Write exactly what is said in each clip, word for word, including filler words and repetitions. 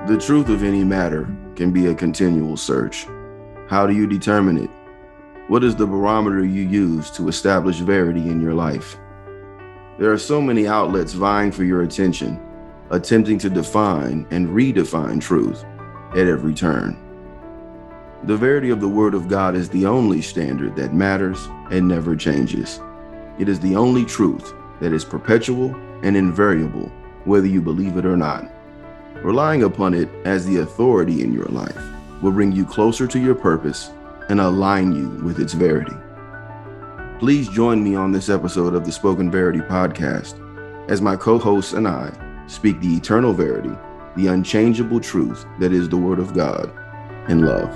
The truth of any matter can be a continual search. How do you determine it? What is the barometer you use to establish verity in your life? There are so many outlets vying for your attention, attempting to define and redefine truth at every turn. The verity of the Word of God is the only standard that matters and never changes. It is the only truth that is perpetual and invariable, whether you believe it or not. Relying upon it as the authority in your life will bring you closer to your purpose and align you with its verity. Please join me on this episode of the Spoken Verity podcast as my co-hosts and I speak the eternal verity, the unchangeable truth that is the Word of God in love.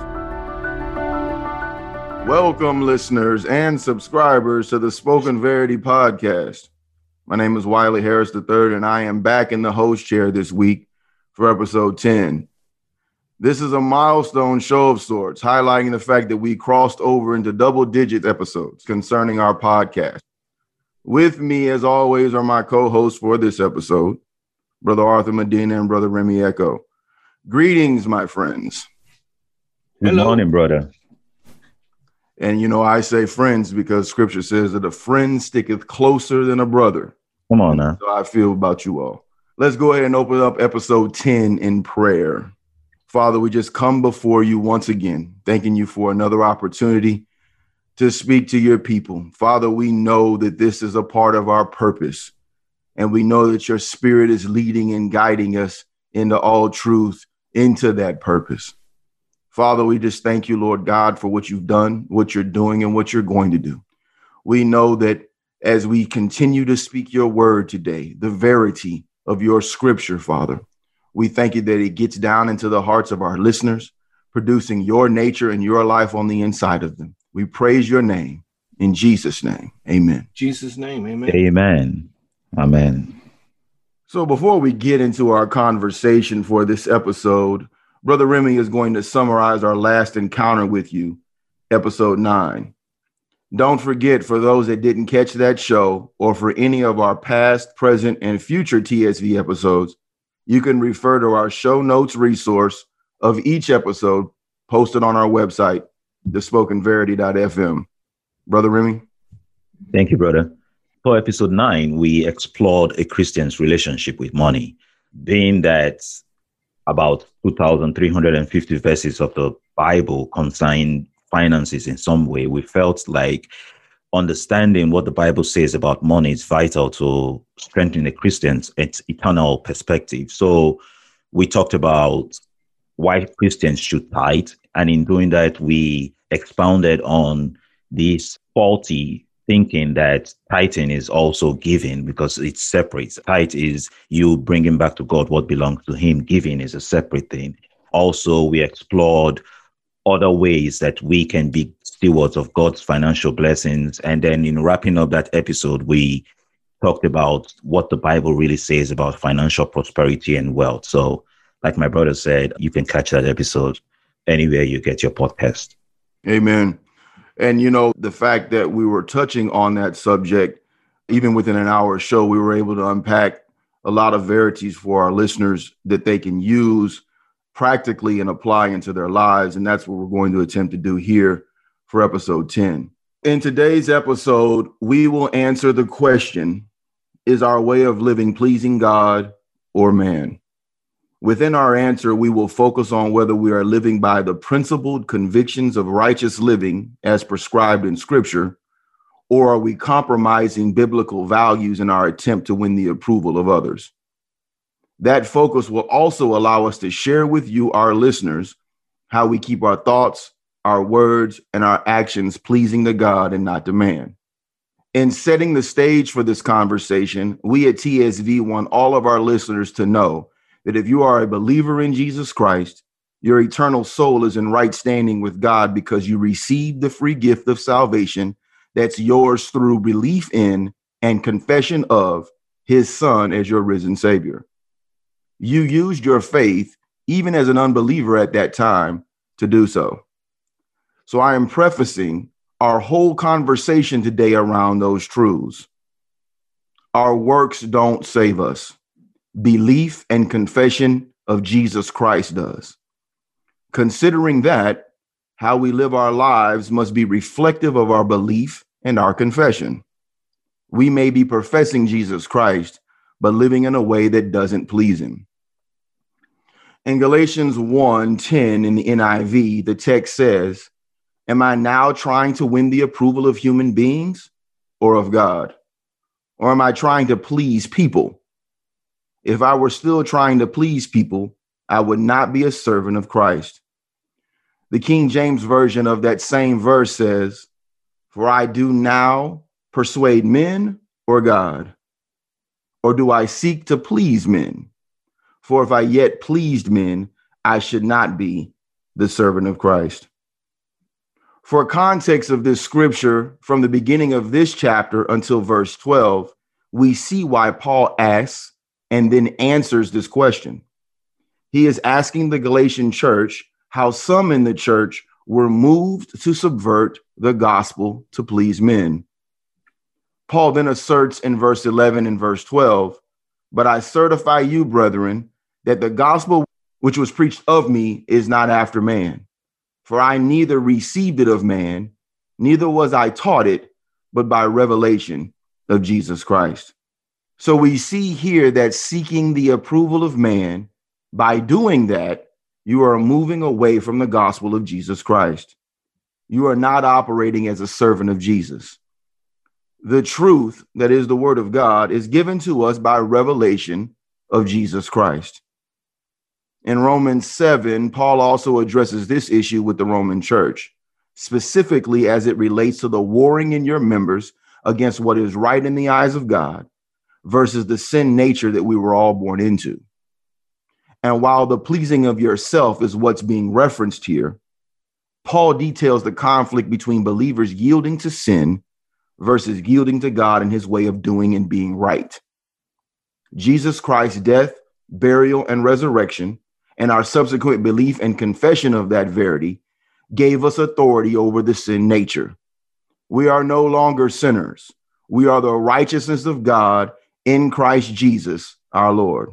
Welcome, listeners and subscribers to the Spoken Verity podcast. My name is Wiley Harris the third, and I am back in the host chair this week for episode ten. This is a milestone show of sorts, highlighting the fact that we crossed over into double-digit episodes concerning our podcast. With me, as always, are my co-hosts for this episode, Brother Arthur Medina and Brother Remy Echo. Greetings, my friends. Good Hello. morning, brother. And, you know, I say friends because Scripture says that a friend sticketh closer than a brother. Come on now. So I feel about you all. Let's go ahead and open up episode ten in prayer. Father, we just come before you once again, thanking you for another opportunity to speak to your people. Father, we know that this is a part of our purpose, and we know that your Spirit is leading and guiding us into all truth, into that purpose. Father, we just thank you, Lord God, for what you've done, what you're doing, and what you're going to do. We know that as we continue to speak your word today, the verity of your scripture, Father, we thank you that it gets down into the hearts of our listeners, producing your nature and your life on the inside of them. We praise your name in Jesus' name. Amen. Jesus' name, amen. Amen. Amen. So before we get into our conversation for this episode, Brother Remy is going to summarize our last encounter with you, episode nine. Don't forget, for those that didn't catch that show, or for any of our past, present, and future T S V episodes, you can refer to our show notes resource of each episode posted on our website, the spoken verity dot f m. Brother Remy? Thank you, brother. For episode nine, we explored a Christian's relationship with money, being that about two thousand three hundred fifty verses of the Bible concern finances in some way. We felt like understanding what the Bible says about money is vital to strengthen a Christian's eternal perspective. So we talked about why Christians should tithe. And in doing that, we expounded on this faulty thinking that tithing is also giving because it's separate. Tithe is you bringing back to God what belongs to him. Giving is a separate thing. Also, we explored other ways that we can be stewards of God's financial blessings. And then in wrapping up that episode, we talked about what the Bible really says about financial prosperity and wealth. So like my brother said, you can catch that episode anywhere you get your podcast. Amen. And, you know, the fact that we were touching on that subject, even within an hour show, we were able to unpack a lot of verities for our listeners that they can use practically and apply into their lives. And that's what we're going to attempt to do here for episode ten. In today's episode, we will answer the question, is our way of living pleasing God or man? Within our answer, we will focus on whether we are living by the principled convictions of righteous living as prescribed in Scripture, or are we compromising biblical values in our attempt to win the approval of others? That focus will also allow us to share with you, our listeners, how we keep our thoughts, our words, and our actions pleasing to God and not to man. In setting the stage for this conversation, we at T S V want all of our listeners to know that if you are a believer in Jesus Christ, your eternal soul is in right standing with God because you received the free gift of salvation that's yours through belief in and confession of his Son as your risen Savior. You used your faith, even as an unbeliever at that time, to do so. So I am prefacing our whole conversation today around those truths. Our works don't save us. Belief and confession of Jesus Christ does. Considering that, how we live our lives must be reflective of our belief and our confession. We may be professing Jesus Christ, but living in a way that doesn't please him. In Galatians one ten in the N I V, the text says, "Am I now trying to win the approval of human beings or of God? Or am I trying to please people? If I were still trying to please people, I would not be a servant of Christ." The King James Version of that same verse says, "For I do now persuade men or God? Or do I seek to please men? For if I yet pleased men, I should not be the servant of Christ." For context of this scripture, from the beginning of this chapter until verse twelve, we see why Paul asks and then answers this question. He is asking the Galatian church how some in the church were moved to subvert the gospel to please men. Paul then asserts in verse eleven and verse twelve, "But I certify you, brethren, that the gospel which was preached of me is not after man. For I neither received it of man, neither was I taught it, but by revelation of Jesus Christ." So we see here that seeking the approval of man, by doing that, you are moving away from the gospel of Jesus Christ. You are not operating as a servant of Jesus. The truth, that is the word of God, is given to us by revelation of Jesus Christ. In Romans seven, Paul also addresses this issue with the Roman church, specifically as it relates to the warring in your members against what is right in the eyes of God versus the sin nature that we were all born into. And while the pleasing of yourself is what's being referenced here, Paul details the conflict between believers yielding to sin versus yielding to God and his way of doing and being right. Jesus Christ's death, burial, and resurrection, and our subsequent belief and confession of that verity, gave us authority over the sin nature. We are no longer sinners. We are the righteousness of God in Christ Jesus, our Lord.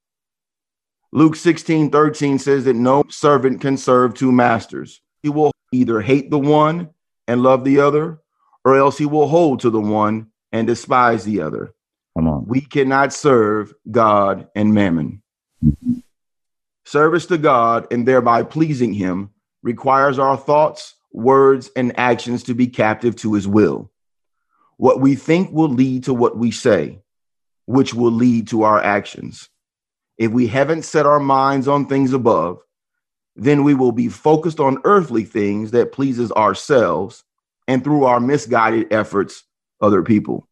Luke sixteen thirteen says that no servant can serve two masters. He will either hate the one and love the other, or else he will hold to the one and despise the other. Come on. We cannot serve God and mammon. Mm-hmm. Service to God and thereby pleasing him requires our thoughts, words, and actions to be captive to his will. What we think will lead to what we say, which will lead to our actions. If we haven't set our minds on things above, then we will be focused on earthly things that pleases ourselves and through our misguided efforts, other people.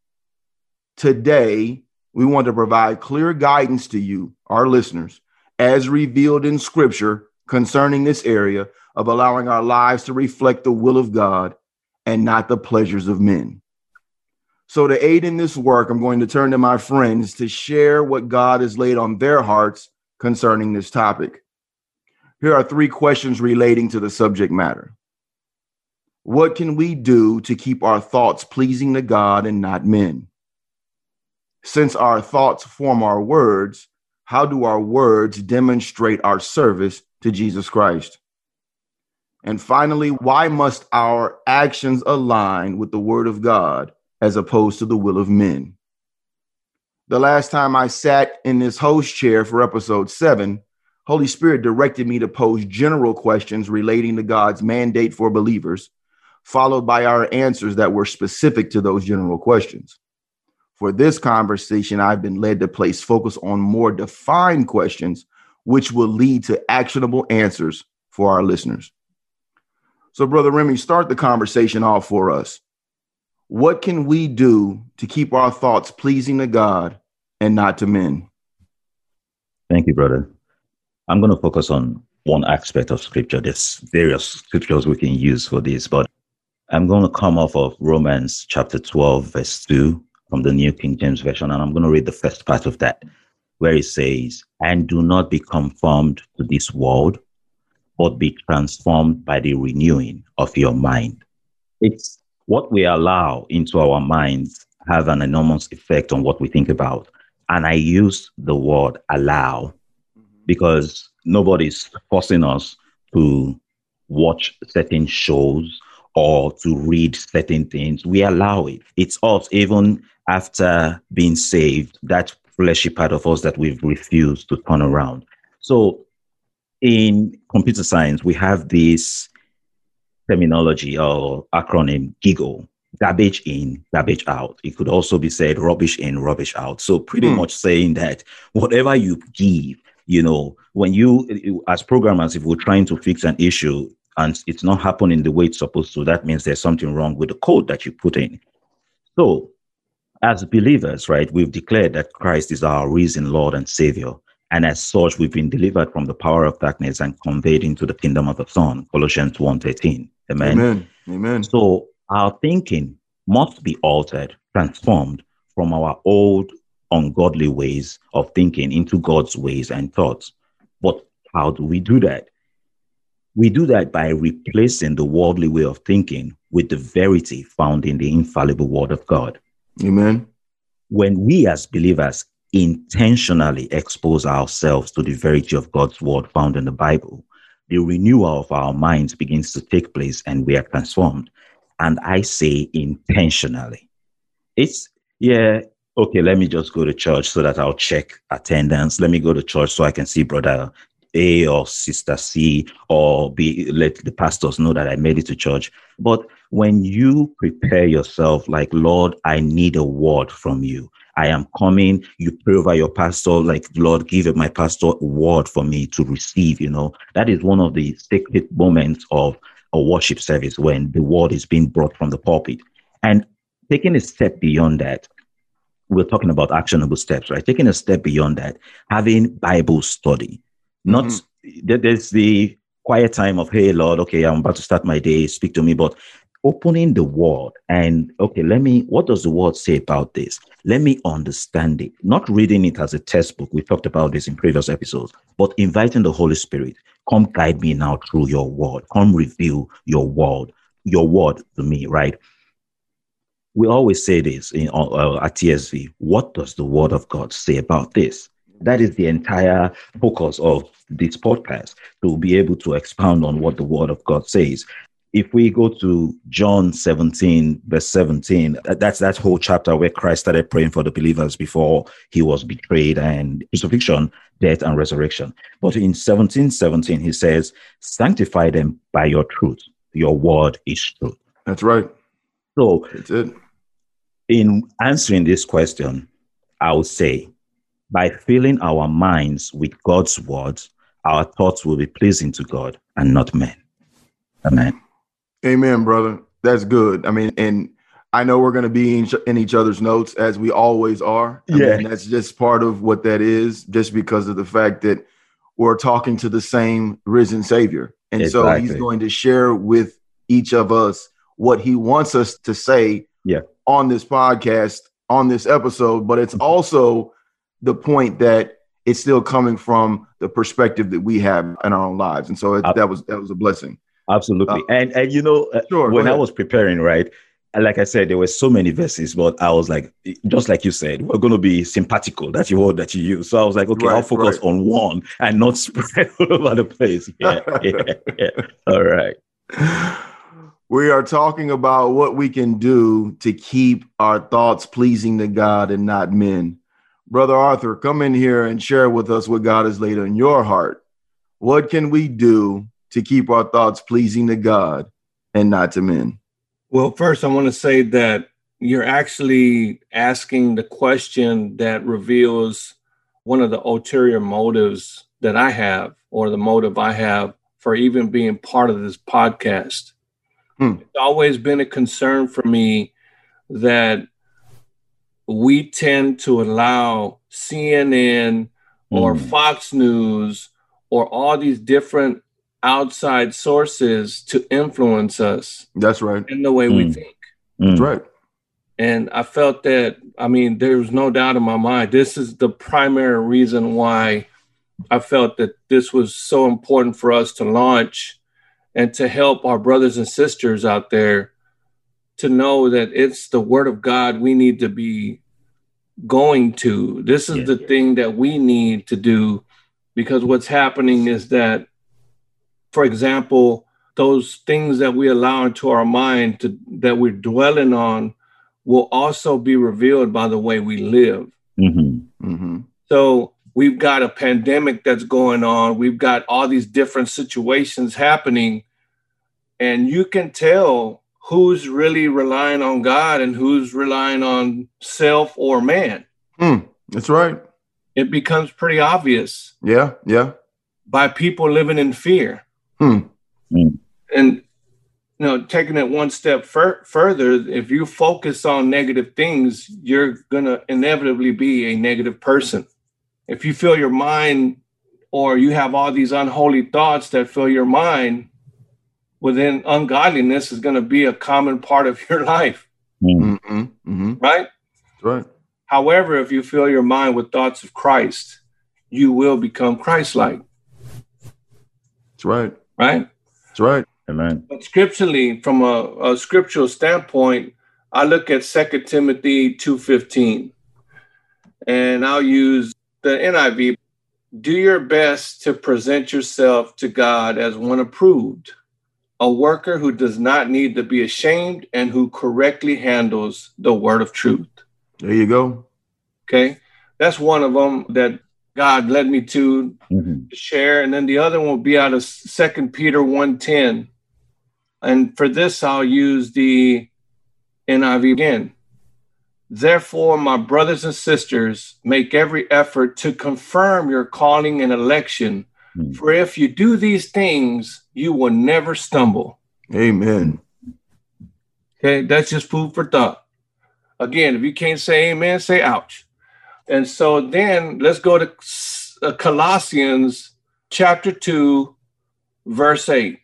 Today, we want to provide clear guidance to you, our listeners, as revealed in scripture concerning this area of allowing our lives to reflect the will of God and not the pleasures of men. So to aid in this work, I'm going to turn to my friends to share what God has laid on their hearts concerning this topic. Here are three questions relating to the subject matter. What can we do to keep our thoughts pleasing to God and not men? Since our thoughts form our words, how do our words demonstrate our service to Jesus Christ? And finally, why must our actions align with the word of God as opposed to the will of men? The last time I sat in this host chair for episode seven, Holy Spirit directed me to pose general questions relating to God's mandate for believers, followed by our answers that were specific to those general questions. For this conversation, I've been led to place focus on more defined questions, which will lead to actionable answers for our listeners. So, Brother Remy, start the conversation off for us. What can we do to keep our thoughts pleasing to God and not to men? Thank you, brother. I'm going to focus on one aspect of scripture. There's various scriptures we can use for this, but I'm going to come off of Romans chapter twelve, verse two from the New King James Version, and I'm going to read the first part of that, where it says, "And do not be conformed to this world, but be transformed by the renewing of your mind." It's what we allow into our minds have an enormous effect on what we think about. And I use the word allow because nobody's forcing us to watch certain shows or to read certain things. We allow it. It's us, even after being saved, that fleshy part of us that we've refused to turn around. So in computer science, we have this terminology or acronym GIGO, garbage in, garbage out. It could also be said rubbish in, rubbish out. So pretty hmm. much saying that whatever you give, you know, when you, as programmers, if we're trying to fix an issue and it's not happening the way it's supposed to, that means there's something wrong with the code that you put in. So as believers, right, we've declared that Christ is our risen Lord and Savior. And as such, we've been delivered from the power of darkness and conveyed into the kingdom of the Son, Colossians one thirteen. Amen. Amen. Amen. So our thinking must be altered, transformed from our old ungodly ways of thinking into God's ways and thoughts. But how do we do that? We do that by replacing the worldly way of thinking with the verity found in the infallible word of God. Amen. When we as believers intentionally expose ourselves to the verity of God's word found in the Bible, the renewal of our minds begins to take place and we are transformed. And I say intentionally. It's, yeah, okay, let me just go to church so that I'll check attendance. Let me go to church so I can see brother A or sister C, or be let the pastors know that I made it to church. But when you prepare yourself like, Lord, I need a word from you. I am coming. You pray over your pastor, like, Lord, give my pastor a word for me to receive, you know. That is one of the sacred moments of a worship service, when the word is being brought from the pulpit. And taking a step beyond that, we're talking about actionable steps, right? Taking a step beyond that, having Bible study. Not mm-hmm. There's the quiet time of, hey, Lord, okay, I'm about to start my day, speak to me, but opening the word and, okay, let me, what does the word say about this? Let me understand it. Not reading it as a textbook. We talked about this in previous episodes, but inviting the Holy Spirit, come guide me now through your word. Come reveal your word, your word to me, right? We always say this in uh, at T S V. What does the word of God say about this? That is the entire focus of this podcast, to be able to expound on what the word of God says. If we go to John seventeen, verse seventeen, that's that whole chapter where Christ started praying for the believers before he was betrayed and crucifixion, death, and resurrection. But in seventeen seventeen, he says, sanctify them by your truth. Your word is truth. That's right. So that's it. In answering this question, I would say, by filling our minds with God's words, our thoughts will be pleasing to God and not men. Amen. Amen, brother. That's good. I mean, and I know we're going to be in, in each other's notes, as we always are. I yeah. mean, that's just part of what that is, just because of the fact that we're talking to the same risen Savior. And exactly. So he's going to share with each of us what he wants us to say yeah. on this podcast, on this episode. But it's also the point that it's still coming from the perspective that we have in our own lives. And so it, that was that was a blessing. Absolutely. Uh, and, and, you know, sure, when I was preparing, right, like I said, there were so many verses, but I was like, just like you said, we're going to be sympathical. That's your word that you use. So I was like, okay, right, I'll focus right. on one and not spread all over the place. Yeah, yeah, yeah. All right. We are talking about what we can do to keep our thoughts pleasing to God and not men. Brother Arthur, come in here and share with us what God has laid on your heart. What can we do to keep our thoughts pleasing to God and not to men? Well, first, I want to say that you're actually asking the question that reveals one of the ulterior motives that I have, or the motive I have for even being part of this podcast. Hmm. It's always been a concern for me that we tend to allow C N N or mm. Fox News or all these different outside sources to influence us. That's right. In the way mm. we think. That's right. And I felt that, I mean, there was no doubt in my mind, this is the primary reason why I felt that this was so important for us to launch and to help our brothers and sisters out there to know that it's the word of God we need to be going to. This is yeah. the thing that we need to do Because what's happening is that, for example, those things that we allow into our mind to, that we're dwelling on will also be revealed by the way we live. Mm-hmm. Mm-hmm. So we've got a pandemic that's going on. We've got all these different situations happening. And you can tell who's really relying on God and who's relying on self or man. Mm, that's right. It becomes pretty obvious. Yeah, yeah. By people living in fear. Hmm. Mm. And, you know, taking it one step fur- further, if you focus on negative things, you're going to inevitably be a negative person. If you fill your mind, or you have all these unholy thoughts that fill your mind, well, then ungodliness is going to be a common part of your life. Mm. Mm-hmm. Mm-hmm. Right? That's right. However, if you fill your mind with thoughts of Christ, you will become Christ-like. That's right. Right? That's right. Amen. But scripturally, from a, a scriptural standpoint, I look at Second Timothy two fifteen, and I'll use the N I V. Do your best to present yourself to God as one approved, a worker who does not need to be ashamed and who correctly handles the word of truth. There you go. Okay. That's one of them that God led me to Mm-hmm. share. And then the other one will be out of Second Peter one ten. And for this, I'll use the N I V again. Therefore, my brothers and sisters, make every effort to confirm your calling and election. Mm-hmm. For if you do these things, you will never stumble. Amen. Okay, that's just food for thought. Again, if you can't say amen, say ouch. And so then let's go to Colossians chapter two, verse eight.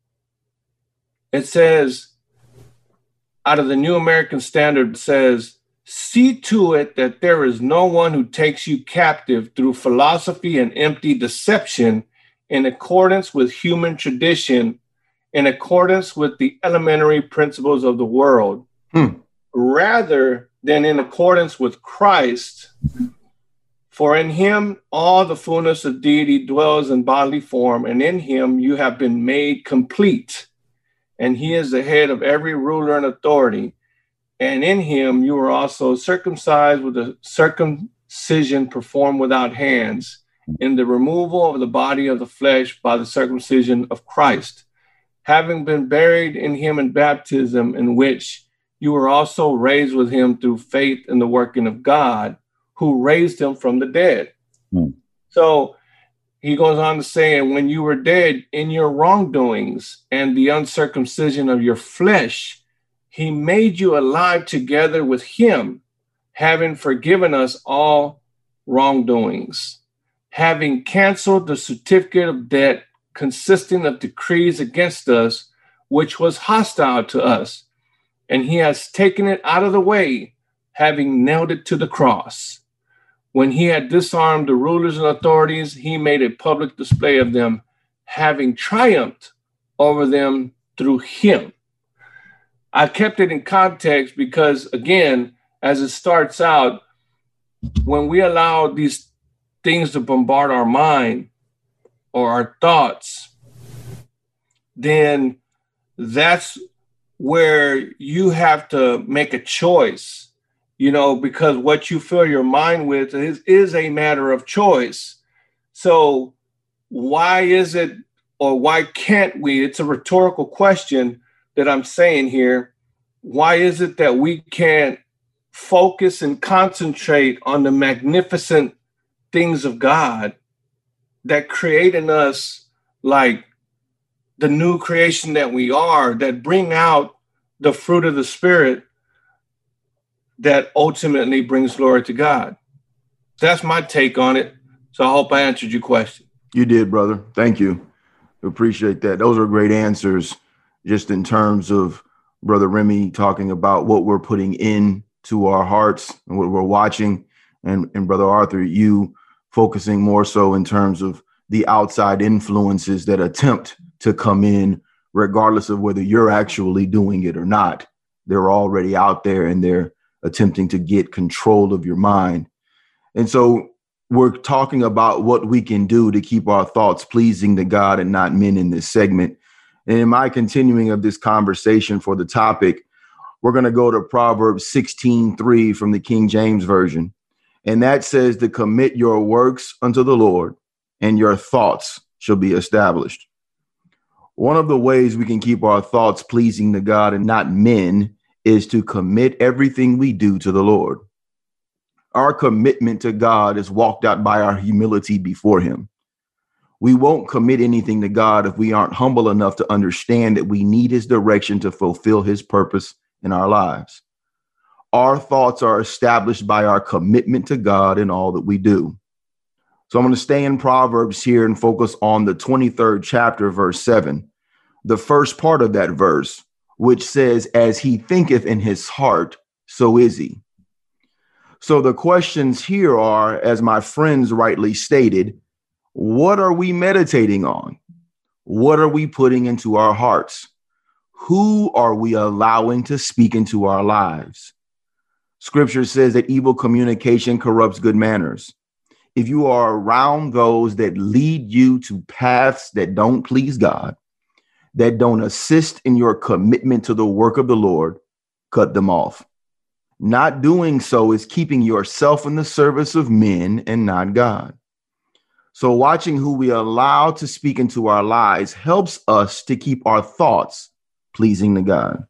It says, out of the New American Standard, says, see to it that there is no one who takes you captive through philosophy and empty deception in accordance with human tradition, in accordance with the elementary principles of the world, Hmm. rather than in accordance with Christ. For in him all the fullness of deity dwells in bodily form, and in him you have been made complete. And he is the head of every ruler and authority. And in him you were also circumcised with a circumcision performed without hands, in the removal of the body of the flesh by the circumcision of Christ, having been buried in him in baptism, in which you were also raised with him through faith in the working of God, who raised him from the dead. Hmm. So he goes on to say, and when you were dead in your wrongdoings and the uncircumcision of your flesh, he made you alive together with him, having forgiven us all wrongdoings, having canceled the certificate of debt consisting of decrees against us, which was hostile to us. And he has taken it out of the way, having nailed it to the cross. When he had disarmed the rulers and authorities, he made a public display of them, having triumphed over them through him. I kept it in context because, again, as it starts out, when we allow these things to bombard our mind or our thoughts, then that's where you have to make a choice, you know, because what you fill your mind with is, is a matter of choice. So why is it, or why can't we, it's a rhetorical question that I'm saying here, why is it that we can't focus and concentrate on the magnificent things of God that create in us, like the new creation that we are, that bring out the fruit of the Spirit that ultimately brings glory to God? That's my take on it. So I hope I answered your question. You did, brother. Thank you. Appreciate that. Those are great answers, just in terms of Brother Remy talking about what we're putting into our hearts and what we're watching. And, and Brother Arthur, you focusing more so in terms of the outside influences that attempt to come in, regardless of whether you're actually doing it or not. They're already out there and they're attempting to get control of your mind. And so we're talking about what we can do to keep our thoughts pleasing to God and not men in this segment. And in my continuing of this conversation for the topic, we're going to go to Proverbs sixteen three from the King James Version. And that says to commit your works unto the Lord, and your thoughts shall be established. One of the ways we can keep our thoughts pleasing to God and not men is to commit everything we do to the Lord. Our commitment to God is walked out by our humility before him. We won't commit anything to God if we aren't humble enough to understand that we need his direction to fulfill his purpose in our lives. Our thoughts are established by our commitment to God in all that we do. So I'm going to stay in Proverbs here and focus on the twenty-third chapter, verse seven, the first part of that verse, which says, as he thinketh in his heart, so is he. So the questions here are, as my friends rightly stated, what are we meditating on? What are we putting into our hearts? Who are we allowing to speak into our lives? Scripture says that evil communication corrupts good manners. If you are around those that lead you to paths that don't please God, that don't assist in your commitment to the work of the Lord, cut them off. Not doing so is keeping yourself in the service of men and not God. So watching who we allow to speak into our lives helps us to keep our thoughts pleasing to God.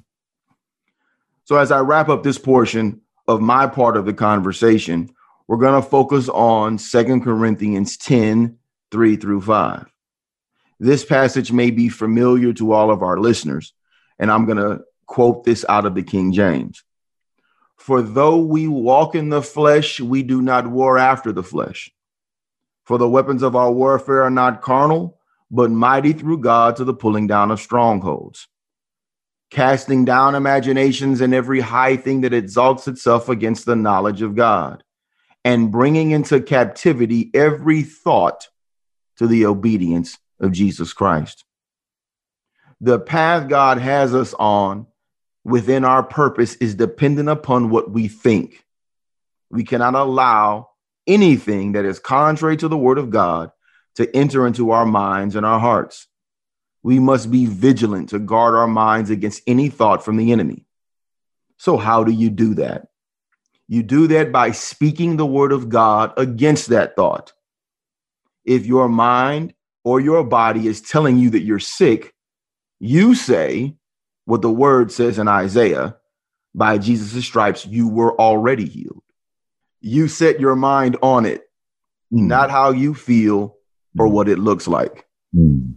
So as I wrap up this portion of my part of the conversation, we're going to focus on Second Corinthians ten, three through five. This passage may be familiar to all of our listeners, and I'm going to quote this out of the King James. For though we walk in the flesh, we do not war after the flesh. For the weapons of our warfare are not carnal, but mighty through God to the pulling down of strongholds, casting down imaginations and every high thing that exalts itself against the knowledge of God, and bringing into captivity every thought to the obedience of Jesus Christ. The path God has us on within our purpose is dependent upon what we think. We cannot allow anything that is contrary to the word of God to enter into our minds and our hearts. We must be vigilant to guard our minds against any thought from the enemy. So how do you do that? You do that by speaking the word of God against that thought. If your mind or your body is telling you that you're sick, you say what the word says in Isaiah, by Jesus' stripes, you were already healed. You set your mind on it, mm. not how you feel or mm. what it looks like. Mm.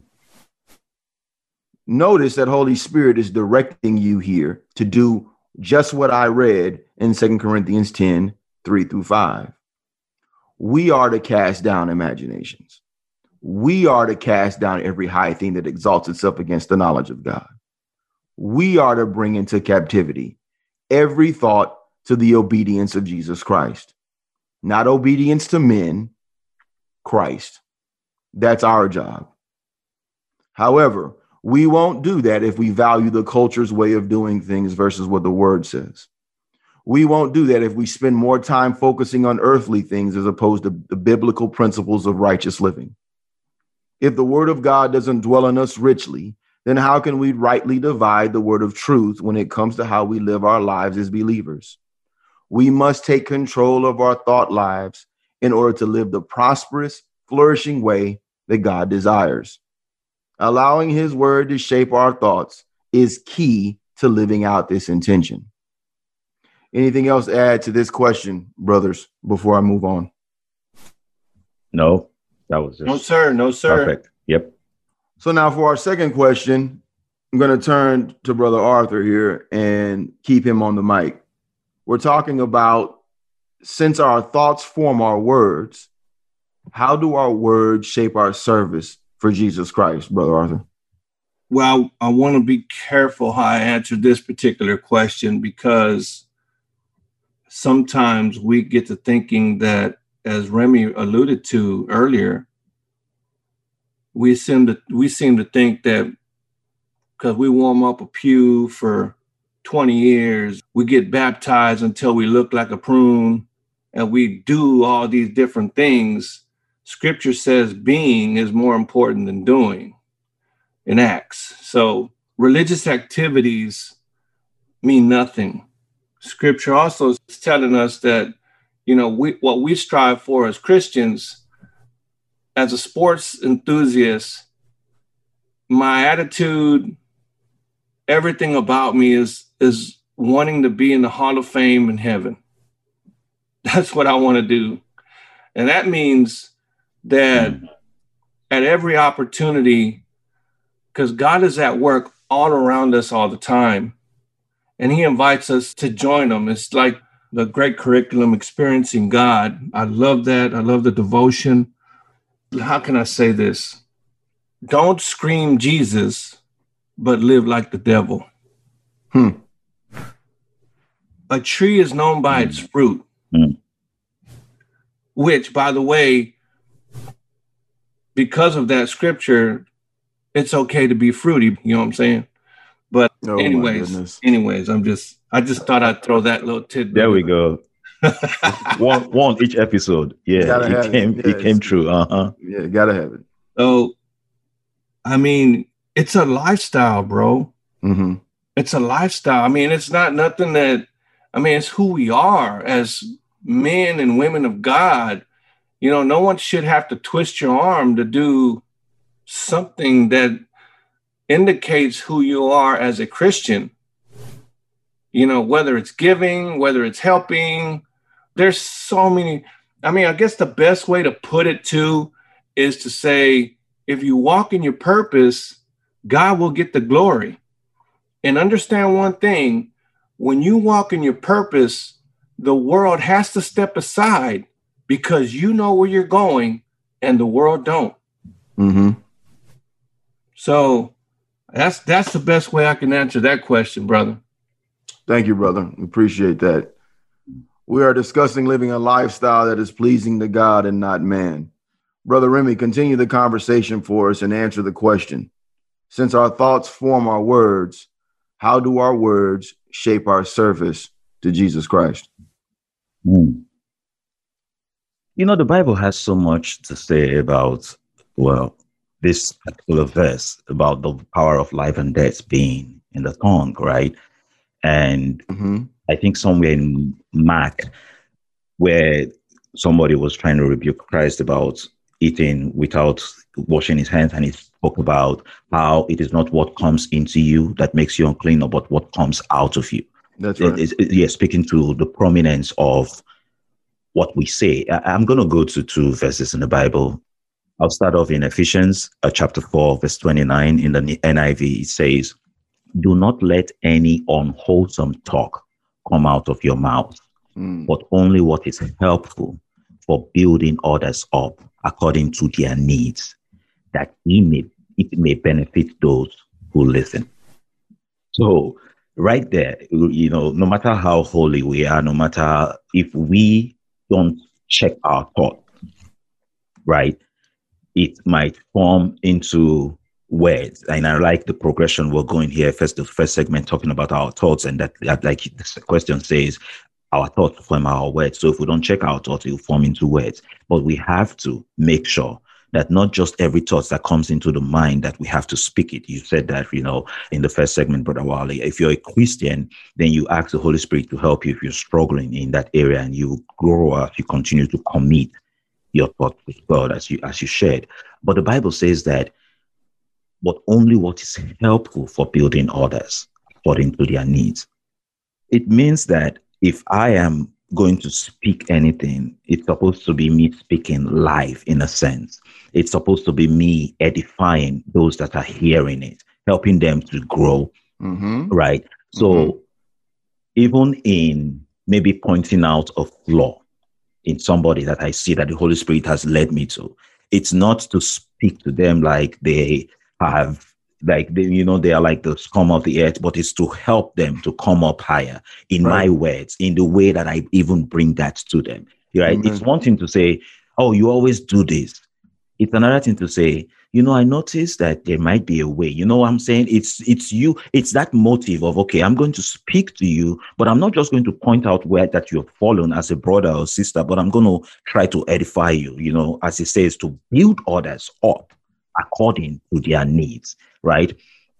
Notice that Holy Spirit is directing you here to do just what I read in Second Corinthians ten, three through five. We are to cast down imaginations. We are to cast down every high thing that exalts itself against the knowledge of God. We are to bring into captivity every thought to the obedience of Jesus Christ. Not obedience to men, Christ. That's our job. However, we won't do that if we value the culture's way of doing things versus what the word says. We won't do that if we spend more time focusing on earthly things as opposed to the biblical principles of righteous living. If the word of God doesn't dwell in us richly, then how can we rightly divide the word of truth when it comes to how we live our lives as believers? We must take control of our thought lives in order to live the prosperous, flourishing way that God desires. Allowing his word to shape our thoughts is key to living out this intention. Anything else to add to this question, brothers, before I move on? No, that was just no, sir. No, sir. Perfect. Yep. So now for our second question, I'm going to turn to Brother Arthur here and keep him on the mic. We're talking about, since our thoughts form our words, how do our words shape our service for Jesus Christ, Brother Arthur? Well, I want to be careful how I answer this particular question, because sometimes we get to thinking that, as Remy alluded to earlier, we seem to we seem to think that because we warm up a pew for twenty years, we get baptized until we look like a prune, and we do all these different things, Scripture says being is more important than doing in Acts. So religious activities mean nothing. Scripture also is telling us that, you know, we, what we strive for as Christians, as a sports enthusiast, my attitude, everything about me is, is wanting to be in the Hall of Fame in heaven. That's what I want to do. And that means that mm. at every opportunity, because God is at work all around us all the time, and he invites us to join him. It's like the great curriculum, Experiencing God. I love that. I love the devotion. How can I say this? Don't scream Jesus, but live like the devil. Hmm. A tree is known by its fruit, mm. which, by the way, because of that scripture, it's okay to be fruity. You know what I'm saying? But oh, anyways, anyways, I'm just, I just thought I'd throw that little tidbit. There we go. one, one each episode. Yeah, it came, it, yeah, it came true. Uh-huh. Yeah, gotta have it. So, I mean, it's a lifestyle, bro. Mm-hmm. It's a lifestyle. I mean, it's not nothing that, I mean, it's who we are as men and women of God. You know, no one should have to twist your arm to do something that indicates who you are as a Christian. You know, whether it's giving, whether it's helping, there's so many. I mean, I guess the best way to put it too is to say, if you walk in your purpose, God will get the glory. And understand one thing, when you walk in your purpose, the world has to step aside because you know where you're going and the world don't. Mm-hmm. So that's that's the best way I can answer that question, brother. Thank you, brother. We appreciate that. We are discussing living a lifestyle that is pleasing to God and not man. Brother Remy, continue the conversation for us and answer the question. Since our thoughts form our words, how do our words shape our service to Jesus Christ? Mm. You know, the Bible has so much to say about, well, this particular verse about the power of life and death being in the tongue, right? And mm-hmm. I think somewhere in Mark, where somebody was trying to rebuke Christ about eating without washing his hands, and he spoke about how it is not what comes into you that makes you unclean, but what comes out of you. That's right. It, it, yeah, speaking to the prominence of what we say. I, I'm going to go to two verses in the Bible. I'll start off in Ephesians uh, chapter four, verse twenty-nine in the N I V. It says, "Do not let any unwholesome talk come out of your mouth, mm. but only what is helpful for building others up according to their needs, that it may, it may benefit those who listen." So right there, you know, no matter how holy we are, no matter if we don't check our thoughts, right, it might form into words. And I like the progression we're going here. First, the first segment talking about our thoughts, and that, that like the question says, our thoughts form our words. So if we don't check our thoughts, it will form into words. But we have to make sure that not just every thought that comes into the mind that we have to speak it. You said that, you know, in the first segment, Brother Wally. If you're a Christian, then you ask the Holy Spirit to help you if you're struggling in that area, and you grow up, you continue to commit your thoughts with God as you as you shared. But the Bible says that, but only what is helpful for building others according to their needs. It means that if I am going to speak anything, it's supposed to be me speaking live in a sense. It's supposed to be me edifying those that are hearing it, helping them to grow, mm-hmm. right? So mm-hmm. even in maybe pointing out a flaw in somebody that I see that the Holy Spirit has led me to, it's not to speak to them like they have, like, they, you know, they are like the scum of the earth, but it's to help them to come up higher in right. my words, in the way that I even bring that to them. Right? Mm-hmm. It's one thing to say, oh, you always do this. It's another thing to say, you know, I noticed that there might be a way. You know what I'm saying? It's it's you, it's that motive of, okay, I'm going to speak to you, but I'm not just going to point out where that you've fallen as a brother or sister, but I'm going to try to edify you, you know, as it says, to build others up according to their needs, right?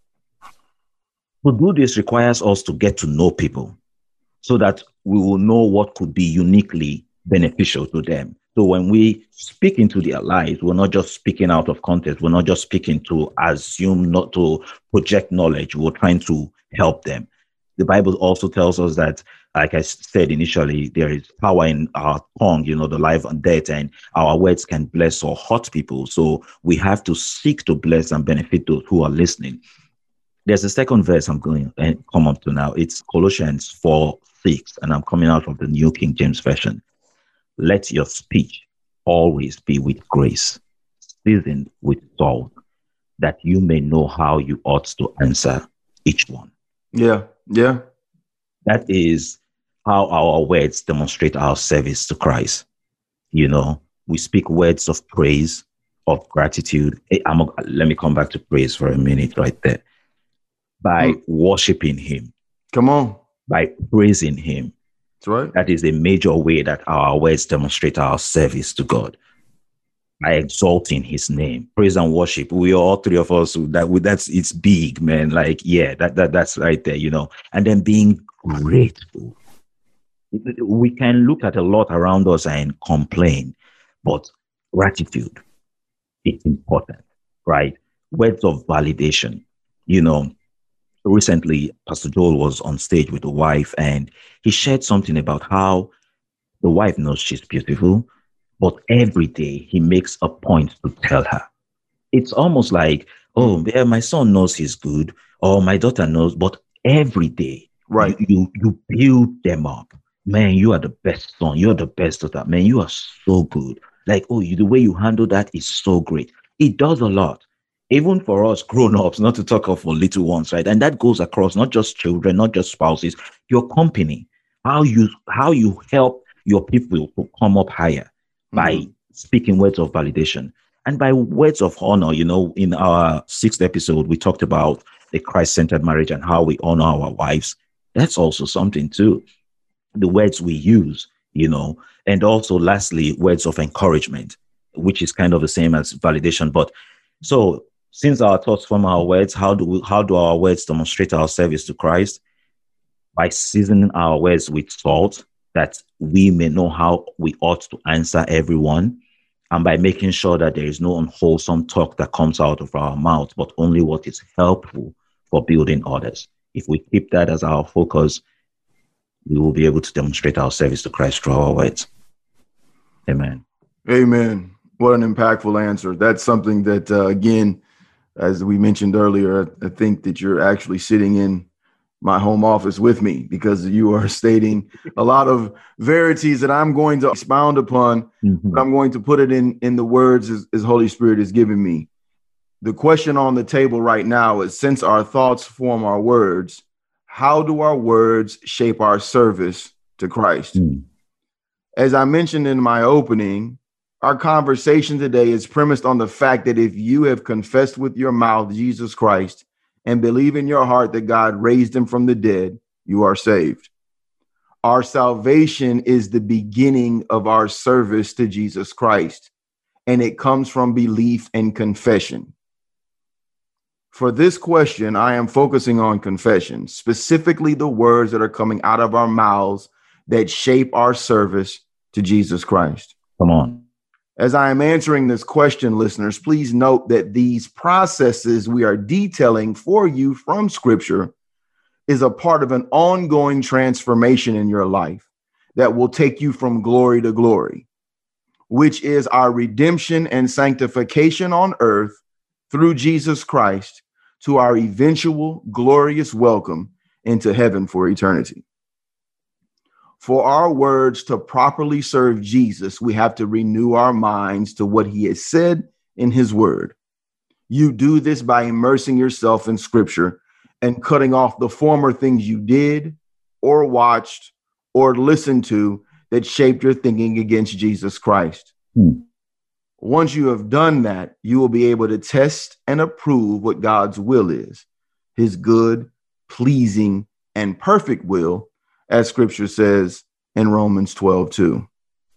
To do this requires us to get to know people so that we will know what could be uniquely beneficial to them. So when we speak into their lives, we're not just speaking out of context. We're not just speaking to assume, not to project knowledge. We're trying to help them. The Bible also tells us that, like I said initially, there is power in our tongue, you know, the life and death, and our words can bless or hurt people. So we have to seek to bless and benefit those who are listening. There's a second verse I'm going to come up to now. It's Colossians four six, and I'm coming out of the New King James Version. Let your speech always be with grace, seasoned with salt, that you may know how you ought to answer each one. Yeah, yeah. That is how our words demonstrate our service to Christ. You know, we speak words of praise, of gratitude. Hey, I'm, let me come back to praise for a minute right there. By mm. worshiping him. Come on. By praising him. That's right. That is a major way that our words demonstrate our service to God. By exalting his name, praise and worship. We are all three of us. That that's it's big, man. Like, yeah, that that that's right there, you know. And then being grateful. We can look at a lot around us and complain, but gratitude is important, right? Words of validation, you know. Recently, Pastor Joel was on stage with the wife, and he shared something about how the wife knows she's beautiful, but every day he makes a point to tell her. It's almost like, oh, yeah, my son knows he's good, or my daughter knows, but every day, right? You, you, you build them up. Man, you are the best son. You're the best daughter. Man, you are so good. Like, oh, you, the way you handle that is so great. It does a lot. Even for us grown-ups, not to talk of for little ones, right? And that goes across not just children, not just spouses, your company, how you how you help your people to come up higher mm-hmm. by speaking words of validation and by words of honor. You know, in our sixth episode, we talked about the Christ-centered marriage and how we honor our wives. That's also something too. The words we use, you know, and also lastly, words of encouragement, which is kind of the same as validation. But so since our thoughts form our words, how do we, how do our words demonstrate our service to Christ? By seasoning our words with salt, that we may know how we ought to answer everyone, and by making sure that there is no unwholesome talk that comes out of our mouth, but only what is helpful for building others. If we keep that as our focus, we will be able to demonstrate our service to Christ through our words. Amen. Amen. What an impactful answer. That's something that, uh, again, as we mentioned earlier, I, I think that you're actually sitting in my home office with me because you are stating a lot of verities that I'm going to expound upon, mm-hmm. but I'm going to put it in, in the words as, as Holy Spirit has given me. The question on the table right now is, since our thoughts form our words, how do our words shape our service to Christ? Mm. As I mentioned in my opening, our conversation today is premised on the fact that if you have confessed with your mouth Jesus Christ and believe in your heart that God raised him from the dead, you are saved. Our salvation is the beginning of our service to Jesus Christ, and it comes from belief and confession. For this question, I am focusing on confession, specifically the words that are coming out of our mouths that shape our service to Jesus Christ. Come on. As I am answering this question, listeners, please note that these processes we are detailing for you from Scripture is a part of an ongoing transformation in your life that will take you from glory to glory, which is our redemption and sanctification on earth through Jesus Christ to our eventual glorious welcome into heaven for eternity. For our words to properly serve Jesus, we have to renew our minds to what he has said in his word. You do this by immersing yourself in Scripture and cutting off the former things you did or watched or listened to that shaped your thinking against Jesus Christ. Hmm. Once you have done that, you will be able to test and approve what God's will is, his good, pleasing, and perfect will, as scripture says in Romans twelve two.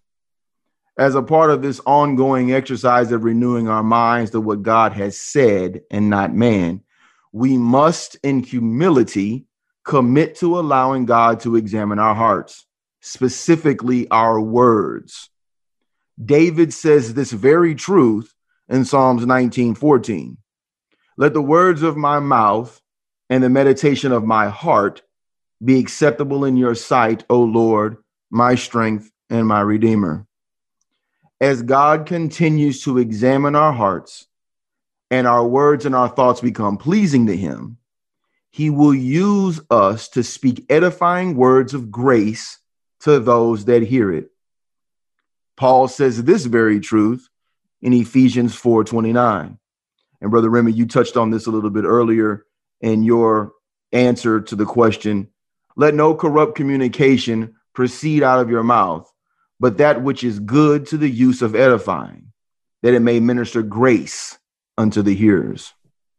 As a part of this ongoing exercise of renewing our minds to what God has said and not man, we must, in humility, commit to allowing God to examine our hearts, specifically our words. David says this very truth in Psalms nineteen fourteen. Let the words of my mouth and the meditation of my heart be acceptable in your sight, O Lord, my strength and my redeemer. As God continues to examine our hearts and our words and our thoughts become pleasing to him, he will use us to speak edifying words of grace to those that hear it. Paul says this very truth in Ephesians four twenty-nine. And Brother Remy, you touched on this a little bit earlier in your answer to the question, let no corrupt communication proceed out of your mouth, but that which is good to the use of edifying, that it may minister grace unto the hearers.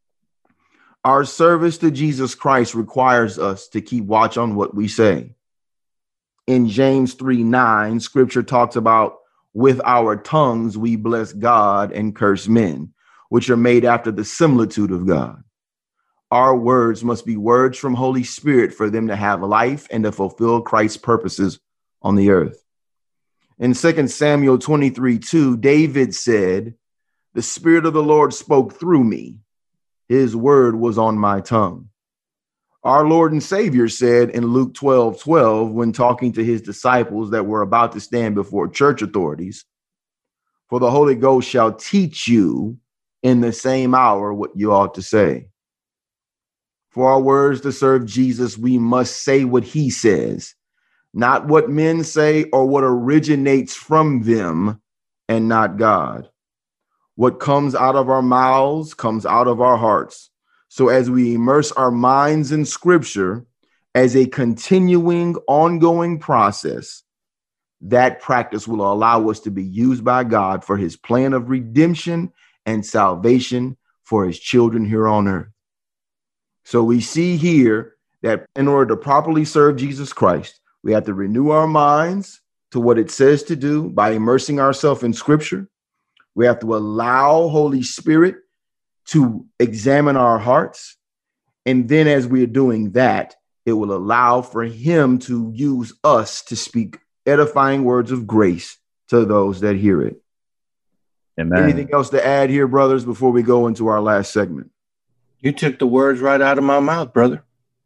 Our service to Jesus Christ requires us to keep watch on what we say. In James three nine, scripture talks about with our tongues we bless God and curse men, which are made after the similitude of God. Our words must be words from Holy Spirit for them to have life and to fulfill Christ's purposes on the earth. In Second Samuel twenty-three two, David said, the Spirit of the Lord spoke through me. His word was on my tongue. Our Lord and Savior said in Luke twelve twelve, when talking to his disciples that were about to stand before church authorities, for the Holy Ghost shall teach you in the same hour what you ought to say. For our words to serve Jesus, we must say what he says, not what men say or what originates from them and not God. What comes out of our mouths comes out of our hearts. So as we immerse our minds in scripture as a continuing, ongoing process, that practice will allow us to be used by God for his plan of redemption and salvation for his children here on earth. So we see here that in order to properly serve Jesus Christ, we have to renew our minds to what it says to do by immersing ourselves in scripture. We have to allow Holy Spirit to examine our hearts. And then as we are doing that, it will allow for him to use us to speak edifying words of grace to those that hear it. Amen. Anything else to add here, brothers, before we go into our last segment? You took the words right out of my mouth, brother.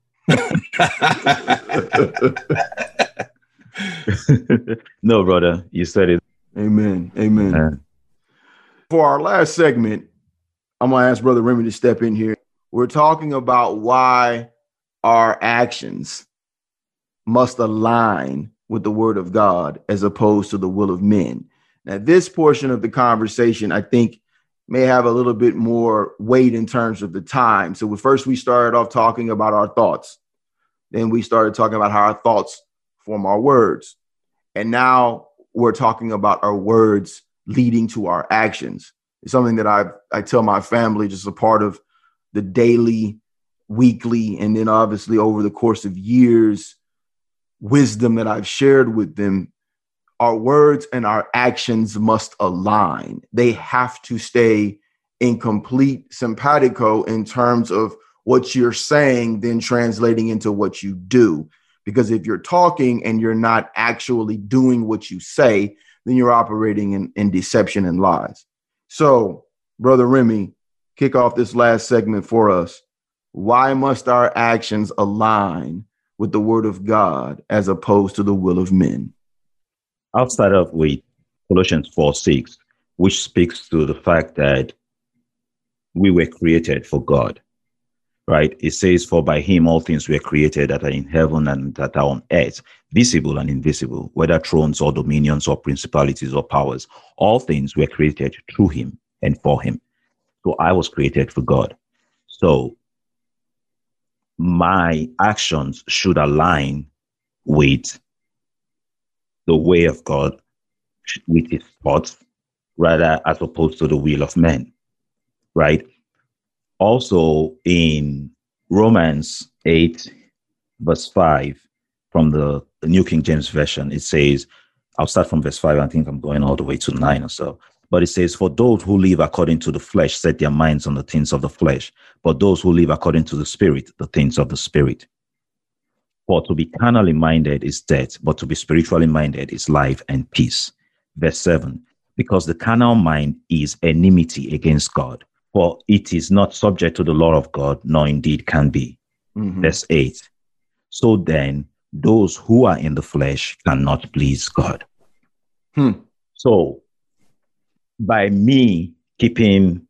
No, brother, you said it. Amen. Amen. Amen. For our last segment, I'm going to ask Brother Remy to step in here. We're talking about why our actions must align with the word of God as opposed to the will of men. Now, this portion of the conversation, I think, may have a little bit more weight in terms of the time. So first we started off talking about our thoughts. Then we started talking about how our thoughts form our words. And now we're talking about our words leading to our actions. It's something that I I tell my family, just a part of the daily, weekly, and then obviously over the course of years, wisdom that I've shared with them. Our words and our actions must align. They have to stay in complete simpatico in terms of what you're saying, then translating into what you do. Because if you're talking and you're not actually doing what you say, then you're operating in, in deception and lies. So, Brother Remy, kick off this last segment for us. Why must our actions align with the word of God as opposed to the will of men? I'll start off with Colossians four six, which speaks to the fact that we were created for God, right? It says, for by him all things were created that are in heaven and that are on earth, visible and invisible, whether thrones or dominions or principalities or powers. All things were created through him and for him. So I was created for God. So my actions should align with the way of God, with his thoughts, rather as opposed to the will of men, right? Also in Romans eight, verse five, from the, the New King James Version, it says, I'll start from verse five. I think I'm going all the way to nine or so. But it says, for those who live according to the flesh set their minds on the things of the flesh, but those who live according to the Spirit, the things of the Spirit. For to be carnally minded is death, but to be spiritually minded is life and peace. Verse seven, because the carnal mind is enmity against God, for it is not subject to the law of God, nor indeed can be. Mm-hmm. Verse eight, so then those who are in the flesh cannot please God. Hmm. So by me keeping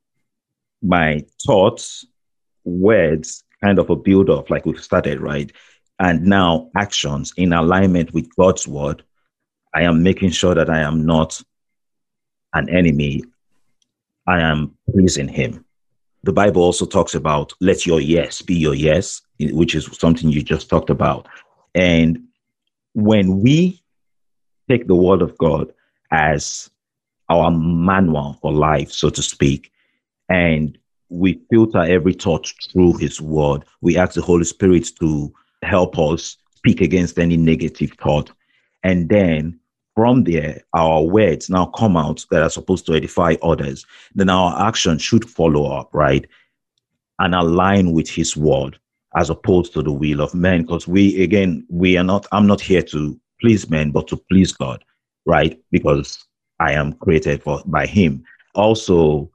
my thoughts, words, kind of a build up like we've started, right? And now actions in alignment with God's word, I am making sure that I am not an enemy. I am pleasing him. The Bible also talks about let your yes be your yes, which is something you just talked about. And when we take the word of God as our manual for life, so to speak, and we filter every thought through his word, we ask the Holy Spirit to help us speak against any negative thought. And then from there, our words now come out that are supposed to edify others. Then our action should follow up, right? And align with his word as opposed to the will of men. Because we, again, we are not, I'm not here to please men, but to please God, right? Because I am created for by him. Also,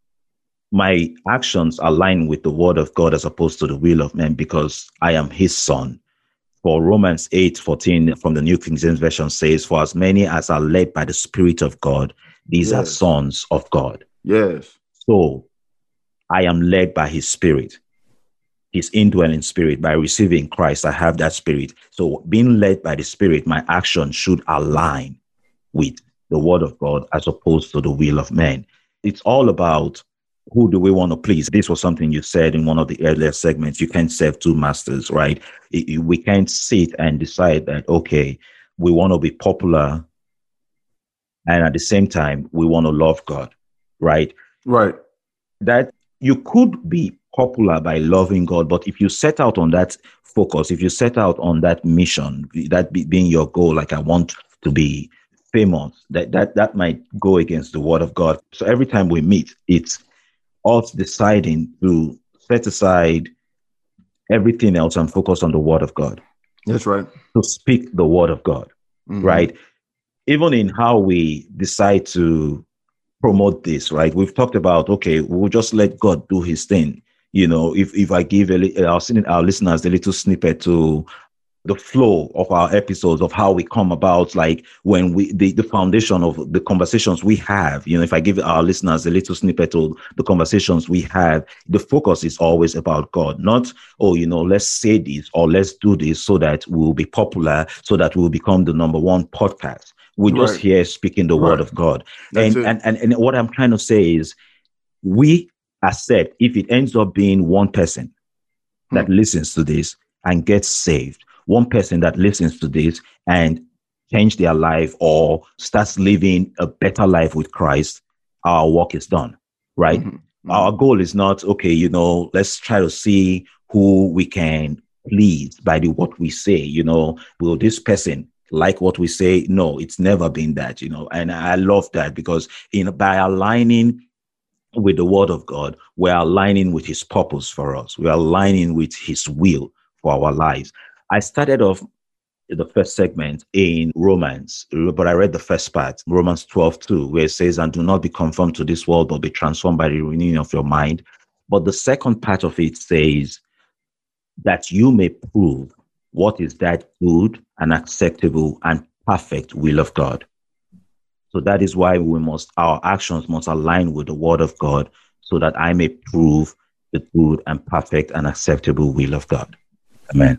my actions align with the word of God as opposed to the will of men because I am his son. For Romans eight fourteen from the New King James Version says, for as many as are led by the Spirit of God, these yes. are sons of God. Yes. So I am led by his Spirit, his indwelling Spirit. By receiving Christ, I have that Spirit. So being led by the Spirit, my action should align with the word of God as opposed to the will of men. It's all about who do we want to please? This was something you said in one of the earlier segments. You can't serve two masters, right? It, it, we can't sit and decide that, okay, we want to be popular and at the same time, we want to love God, right? Right. That you could be popular by loving God, but if you set out on that focus, if you set out on that mission, that be, being your goal, like I want to be famous, that, that, that might go against the word of God. So every time we meet, it's us deciding to set aside everything else and focus on the word of God. That's right. To speak the word of God, mm-hmm. right? Even in how we decide to promote this, right? We've talked about, okay, we'll just let God do his thing. You know, if, if I give a, our, our listeners a little snippet to the flow of our episodes of how we come about, like when we, the, the foundation of the conversations we have, you know, if I give our listeners a little snippet of the conversations we have, the focus is always about God, not, oh, you know, let's say this or let's do this so that we'll be popular, so that we'll become the number one podcast. We're right. just here speaking the right. word of God. And, and, and, and what I'm trying to say is we accept if it ends up being one person hmm. that listens to this and gets saved, one person that listens to this and change their life or starts living a better life with Christ, our work is done, right? Mm-hmm. Mm-hmm. Our goal is not, okay, you know, let's try to see who we can please by the what we say, you know, will this person like what we say? No, it's never been that, you know, and I love that because in by aligning with the word of God, we're aligning with his purpose for us. We're aligning with his will for our lives. I started off the first segment in Romans, but I read the first part, Romans twelve two, where it says, and do not be conformed to this world, but be transformed by the renewing of your mind. But the second part of it says that you may prove what is that good and acceptable and perfect will of God. So that is why we must, our actions must align with the word of God so that I may prove the good and perfect and acceptable will of God. Amen.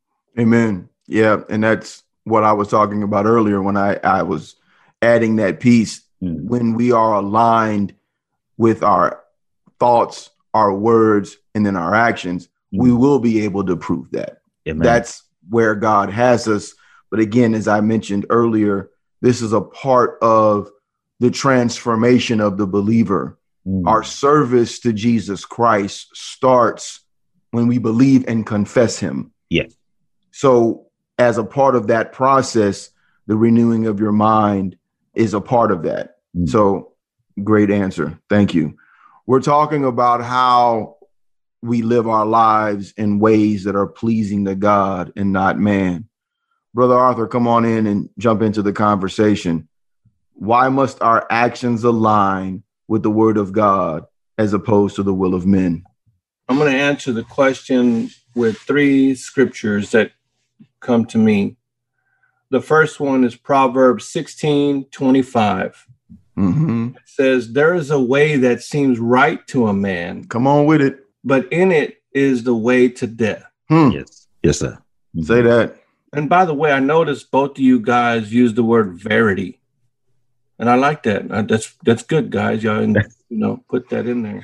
Amen. Yeah. And that's what I was talking about earlier when I, I was adding that piece. Mm. When we are aligned with our thoughts, our words, and then our actions, mm. we will be able to prove that. Amen. That's where God has us. But again, as I mentioned earlier, this is a part of the transformation of the believer. Mm. Our service to Jesus Christ starts when we believe and confess him. Yes. So as a part of that process, the renewing of your mind is a part of that. Mm. So great answer. Thank you. We're talking about how we live our lives in ways that are pleasing to God and not man. Brother Arthur, come on in and jump into the conversation. Why must our actions align with the word of God as opposed to the will of men? I'm going to answer the question with three scriptures that come to me. The first one is Proverbs sixteen twenty-five. Mm-hmm. It says, there is a way that seems right to a man. Come on with it. But in it is the way to death. Hmm. Yes. Yes, sir. Mm-hmm. Say that. And by the way, I noticed both of you guys use the word verity. And I like that. Uh, that's that's good, guys. Y'all, you know, put that in there.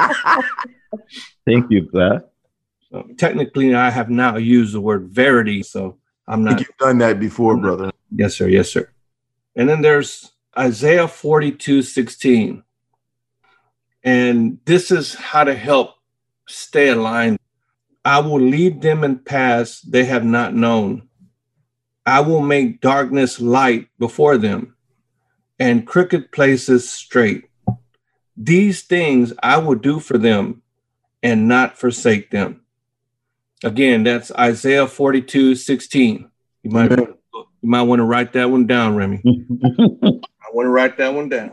Thank you, sir. So technically, I have now used the word verity, so I'm not. I think you've done that before, I'm brother. Not, yes, sir. Yes, sir. And then there's Isaiah forty-two sixteen. And this is how to help stay aligned. I will lead them in paths they have not known. I will make darkness light before them and crooked places straight. These things I will do for them and not forsake them. Again, that's Isaiah forty-two sixteen. You might, you might want to write that one down, Remy. I want to write that one down.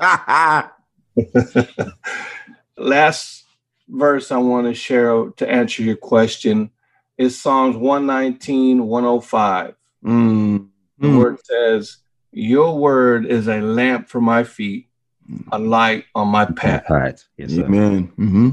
Last verse I want to share to answer your question is Psalms one nineteen, one oh five. Mm. The mm. word says, your word is a lamp for my feet, a light on my path. Right. Yes, sir. Amen. Mm-hmm.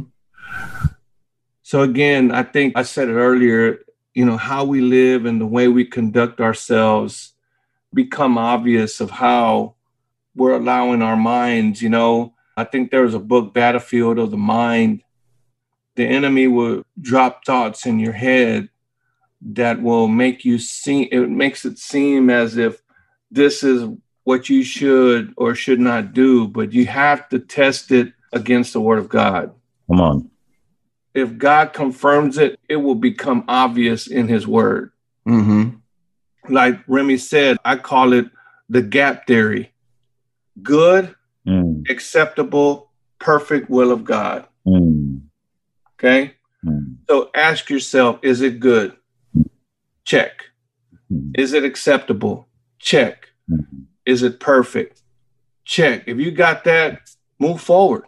So again, I think I said it earlier, you know, how we live and the way we conduct ourselves become obvious of how we're allowing our minds, you know. I think there was a book, Battlefield of the Mind. The enemy will drop thoughts in your head that will make you see, it makes it seem as if this is what you should or should not do, but you have to test it against the word of God. Come on. If God confirms it, it will become obvious in his word. Mm-hmm. Like Remy said, I call it the gap theory. Good, mm. acceptable, perfect will of God. Mm. Okay? Mm. So ask yourself, is it good? Check. Mm. Is it acceptable? Check. Mm. Is it perfect? Check. If you got that, move forward.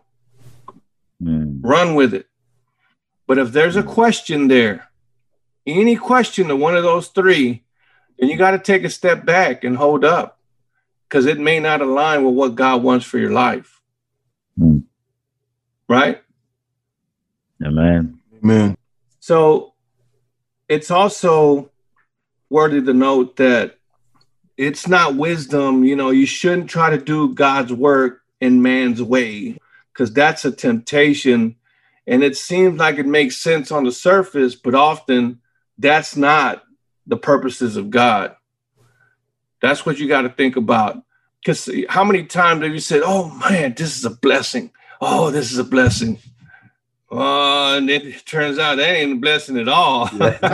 Mm. Run with it. But if there's a question there, any question to one of those three, then you got to take a step back and hold up, because it may not align with what God wants for your life. Mm. Right? Amen. Amen. So it's also worthy to note that it's not wisdom. You know, you shouldn't try to do God's work in man's way, because that's a temptation. And it seems like it makes sense on the surface, but often that's not the purposes of God. That's what you got to think about. Because how many times have you said, oh, man, this is a blessing. Oh, this is a blessing. Uh, and it turns out that ain't a blessing at all.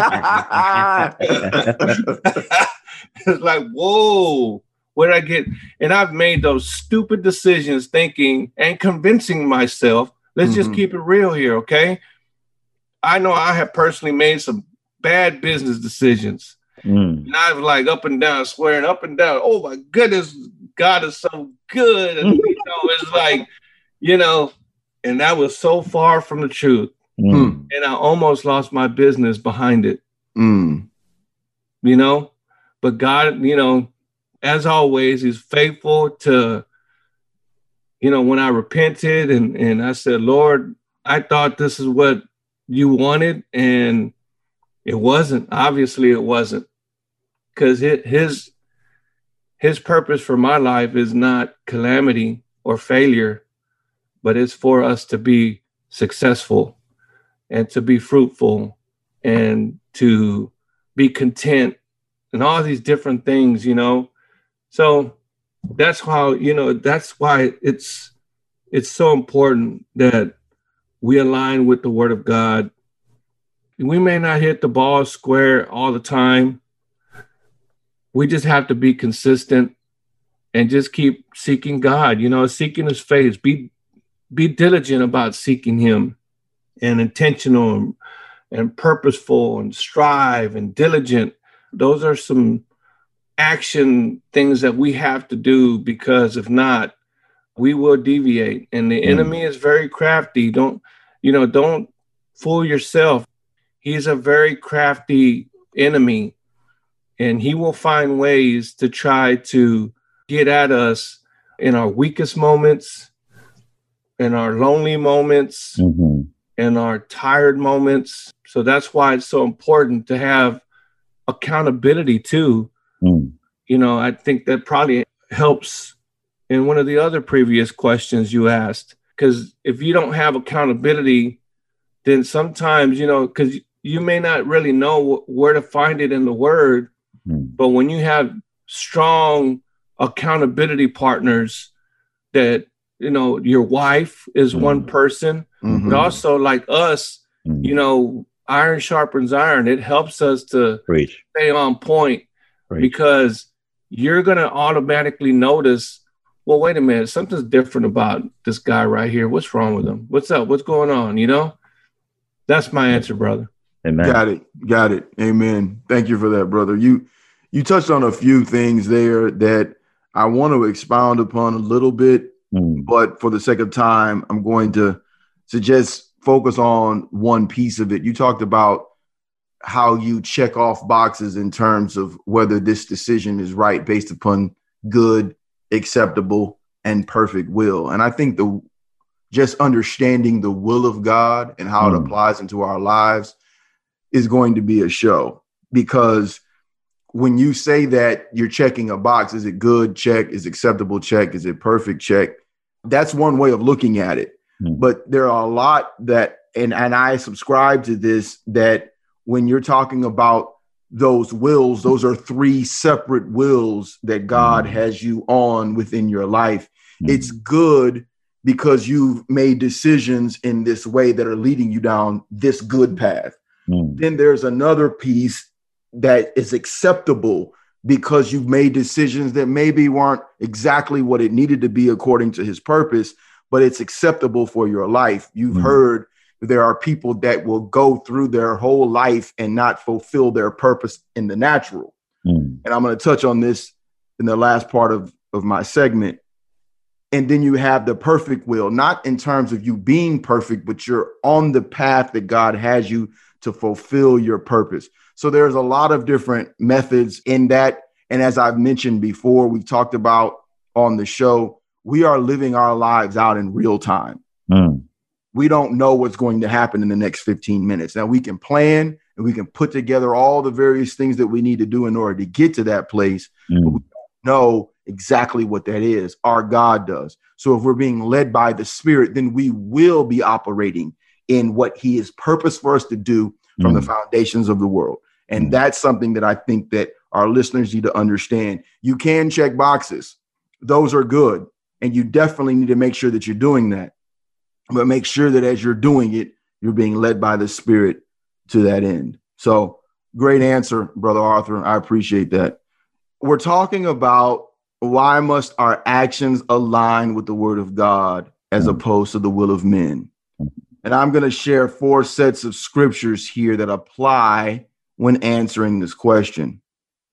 It's like, whoa, where did I get? And I've made those stupid decisions thinking and convincing myself, let's mm-hmm. just keep it real here, okay? I know I have personally made some bad business decisions. Mm. And I was like up and down, swearing up and down. Oh, my goodness, God is so good. And, you know, it's like, you know, and that was so far from the truth. Mm. And I almost lost my business behind it. Mm. You know, but God, you know, as always, he's faithful to, you know, when I repented and, and I said, Lord, I thought this is what you wanted. And it wasn't. Obviously, it wasn't. Because his, his purpose for my life is not calamity or failure, but it's for us to be successful and to be fruitful and to be content and all these different things, you know. So that's how, you know, that's why it's it's so important that we align with the Word of God. We may not hit the ball square all the time. We just have to be consistent and just keep seeking God, you know, seeking his face. Be be diligent about seeking him, and intentional and, and purposeful and strive and diligent. Those are some action things that we have to do, because if not, we will deviate. And the mm. enemy is very crafty. Don't, you know, don't fool yourself. He's a very crafty enemy, and he will find ways to try to get at us in our weakest moments, in our lonely moments, mm-hmm. in our tired moments. So that's why it's so important to have accountability too. Mm. You know, I think that probably helps in one of the other previous questions you asked, because if you don't have accountability, then sometimes, you know, because you may not really know where to find it in the word, mm. but when you have strong accountability partners, that, you know, your wife is mm. one person, mm-hmm. but also like us, mm. you know, iron sharpens iron. It helps us to Preach. Stay on point, Preach. Because you're going to automatically notice, well, wait a minute, something's different about this guy right here. What's wrong with him? What's up? What's going on? You know, that's my answer, brother. Amen. Got it. Got it. Amen. Thank you for that, brother. You, you touched on a few things there that I want to expound upon a little bit, mm. but for the sake of time, I'm going to suggest focus on one piece of it. You talked about how you check off boxes in terms of whether this decision is right based upon good, acceptable, and perfect will. And I think the just understanding the will of God and how mm. it applies into our lives is going to be a show, because when you say that you're checking a box, is it good? Check. Is acceptable? Check. Is it perfect? Check. That's one way of looking at it. Mm. But there are a lot that, and, and I subscribe to this, that when you're talking about those wills, those are three separate wills that God mm. has you on within your life. Mm. It's good because you've made decisions in this way that are leading you down this good path. Mm. Then there's another piece that is acceptable because you've made decisions that maybe weren't exactly what it needed to be according to his purpose, but it's acceptable for your life. You've mm. heard there are people that will go through their whole life and not fulfill their purpose in the natural. Mm. And I'm going to touch on this in the last part of, of my segment. And then you have the perfect will, not in terms of you being perfect, but you're on the path that God has you to fulfill your purpose. So there's a lot of different methods in that. And as I've mentioned before, we've talked about on the show, we are living our lives out in real time. Mm. We don't know what's going to happen in the next fifteen minutes. Now we can plan and we can put together all the various things that we need to do in order to get to that place. Mm. But we don't know exactly what that is. Our God does. So if we're being led by the Spirit, then we will be operating in what he is purposed for us to do from mm. the foundations of the world. And mm. that's something that I think that our listeners need to understand. You can check boxes. Those are good. And you definitely need to make sure that you're doing that. But make sure that as you're doing it, you're being led by the Spirit to that end. So great answer, Brother Arthur. I appreciate that. We're talking about why must our actions align with the word of God as opposed to the will of men. And I'm going to share four sets of scriptures here that apply when answering this question.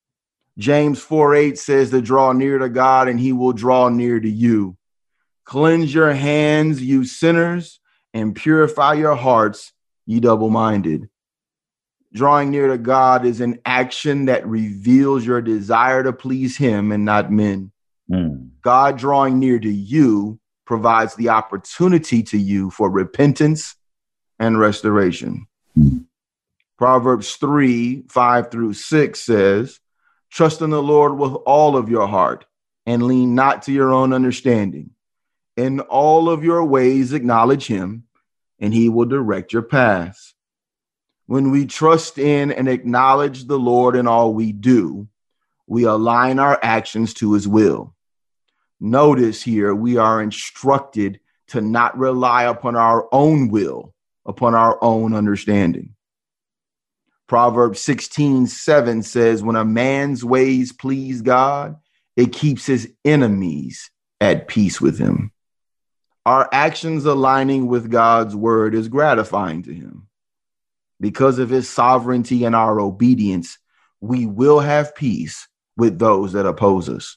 James four eight says to draw near to God and he will draw near to you. Cleanse your hands, you sinners, and purify your hearts, ye double-minded. Drawing near to God is an action that reveals your desire to please him and not men. Mm. God drawing near to you provides the opportunity to you for repentance and restoration. Mm. Proverbs three, five through six says, trust in the Lord with all of your heart and lean not to your own understanding. In all of your ways, acknowledge him, and he will direct your paths. When we trust in and acknowledge the Lord in all we do, we align our actions to his will. Notice here, we are instructed to not rely upon our own will, upon our own understanding. Proverbs sixteen seven says, when a man's ways please God, it keeps his enemies at peace with him. Our actions aligning with God's word is gratifying to him. Because of his sovereignty and our obedience, we will have peace with those that oppose us.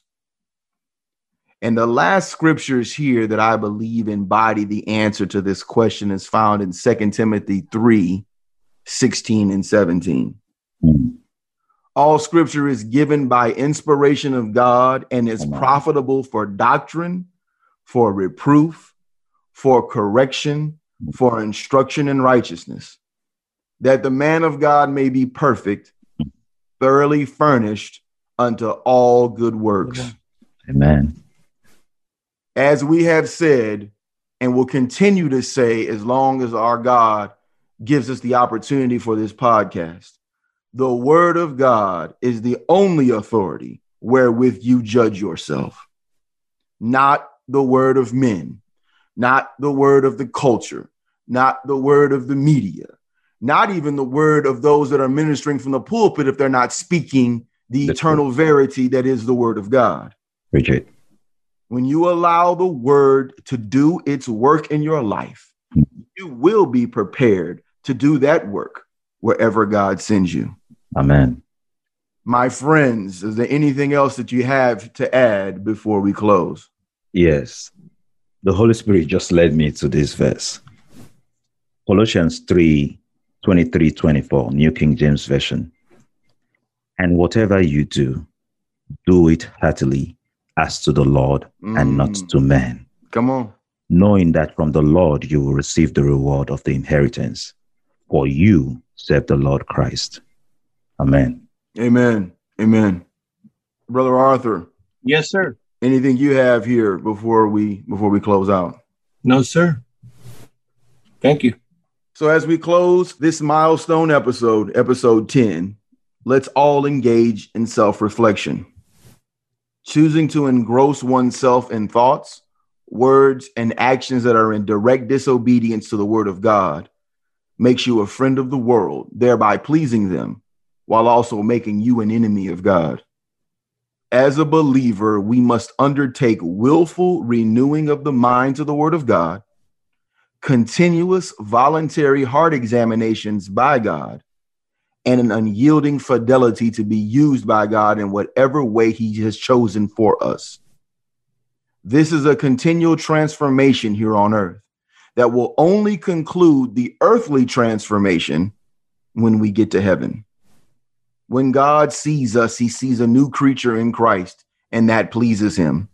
And the last scriptures here that I believe embody the answer to this question is found in Second Timothy three, sixteen and seventeen. Mm. All scripture is given by inspiration of God and is Amen. Profitable for doctrine, for reproof, for correction, for instruction in righteousness, that the man of God may be perfect, thoroughly furnished unto all good works. Amen. As we have said, and will continue to say as long as our God gives us the opportunity for this podcast, the word of God is the only authority wherewith you judge yourself, not the word of men, not the word of the culture, not the word of the media, not even the word of those that are ministering from the pulpit if they're not speaking the That's eternal true. Verity that is the word of God. Richard. When you allow the word to do its work in your life, you will be prepared to do that work wherever God sends you. Amen. My friends, is there anything else that you have to add before we close? Yes. The Holy Spirit just led me to this verse. Colossians three, twenty-three, twenty-four, New King James Version. And whatever you do, do it heartily as to the Lord mm. and not to men. Come on. Knowing that from the Lord you will receive the reward of the inheritance, for you serve the Lord Christ. Amen. Amen. Amen. Brother Arthur. Yes, sir. Anything you have here before we before we close out? No, sir. Thank you. So as we close this milestone episode, episode ten, let's all engage in self-reflection. Choosing to engross oneself in thoughts, words, and actions that are in direct disobedience to the word of God makes you a friend of the world, thereby pleasing them, while also making you an enemy of God. As a believer, we must undertake willful renewing of the mind to the word of God, continuous voluntary heart examinations by God, and an unyielding fidelity to be used by God in whatever way he has chosen for us. This is a continual transformation here on earth that will only conclude the earthly transformation when we get to heaven. When God sees us, he sees a new creature in Christ, and that pleases him.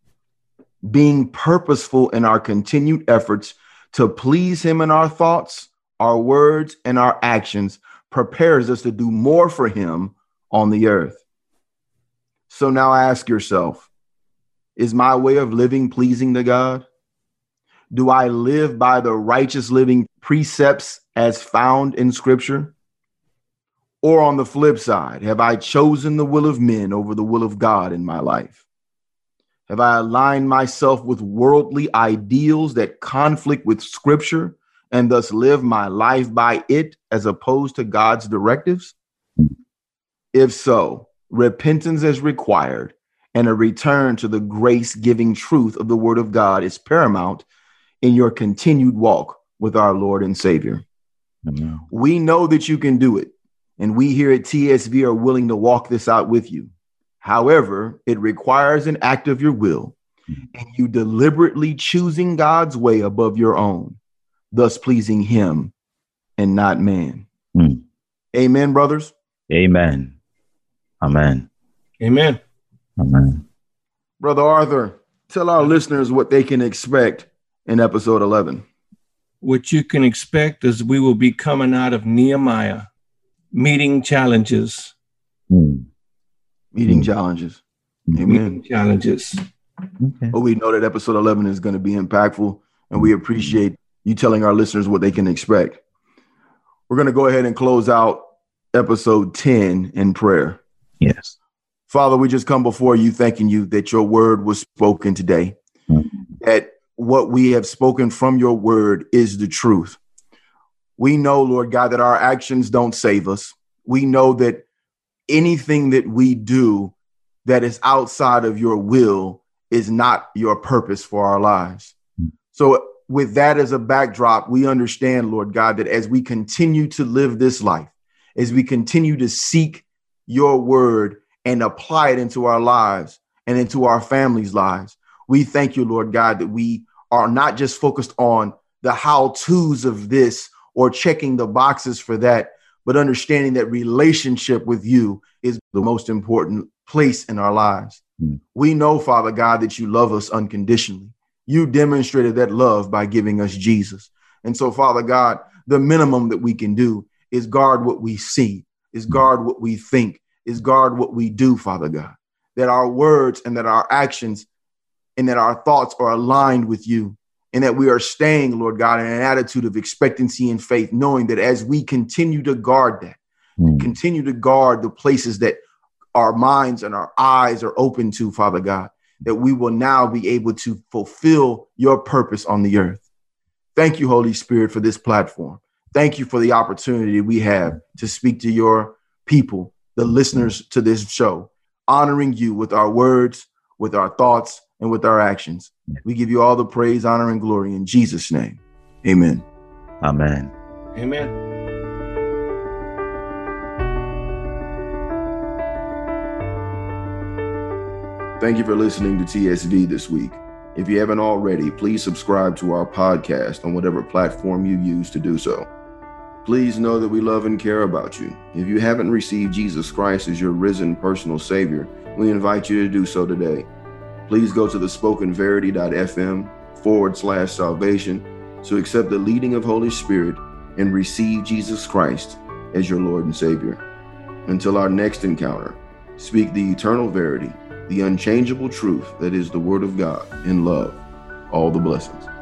Being purposeful in our continued efforts to please him in our thoughts, our words, and our actions prepares us to do more for him on the earth. So now ask yourself, is my way of living pleasing to God? Do I live by the righteous living precepts as found in Scripture? Or on the flip side, have I chosen the will of men over the will of God in my life? Have I aligned myself with worldly ideals that conflict with Scripture and thus live my life by it as opposed to God's directives? If so, repentance is required, and a return to the grace-giving truth of the Word of God is paramount in your continued walk with our Lord and Savior. Amen. We know that you can do it, and we here at T S V are willing to walk this out with you. However, it requires an act of your will, and you deliberately choosing God's way above your own, thus pleasing him and not man. Mm. Amen, brothers. Amen. Amen. Amen. Amen. Brother Arthur, tell our listeners what they can expect in episode eleven. What you can expect is we will be coming out of Nehemiah, meeting challenges. Mm. Meeting mm. challenges. Amen. Meeting challenges. Okay. Well, we know that episode eleven is going to be impactful, and we appreciate you telling our listeners what they can expect. We're going to go ahead and close out episode ten in prayer. Yes. Father, we just come before you, thanking you that your word was spoken today, that what we have spoken from your word is the truth. We know, Lord God, that our actions don't save us. We know that anything that we do that is outside of your will is not your purpose for our lives. So with that as a backdrop, we understand, Lord God, that as we continue to live this life, as we continue to seek your word and apply it into our lives and into our families' lives, we thank you, Lord God, that we are not just focused on the how-tos of this or checking the boxes for that, but understanding that relationship with you is the most important place in our lives. Mm. We know, Father God, that you love us unconditionally. You demonstrated that love by giving us Jesus. And so, Father God, the minimum that we can do is guard what we see, is guard what we think, is guard what we do, Father God, that our words and that our actions and that our thoughts are aligned with you, and that we are staying, Lord God, in an attitude of expectancy and faith, knowing that as we continue to guard that, mm. continue to guard the places that our minds and our eyes are open to, Father God, that we will now be able to fulfill your purpose on the earth. Thank you, Holy Spirit, for this platform. Thank you for the opportunity we have to speak to your people, the listeners to this show, honoring you with our words, with our thoughts, and with our actions. We give you all the praise, honor, and glory in Jesus' name. Amen. Amen. Amen. Thank you for listening to T S V this week. If you haven't already, please subscribe to our podcast on whatever platform you use to do so. Please know that we love and care about you. If you haven't received Jesus Christ as your risen personal Savior, we invite you to do so today. Please go to the spokenverity.fm forward slash salvation to accept the leading of Holy Spirit and receive Jesus Christ as your Lord and Savior. Until our next encounter, speak the eternal verity, the unchangeable truth that is the Word of God in love. All the blessings.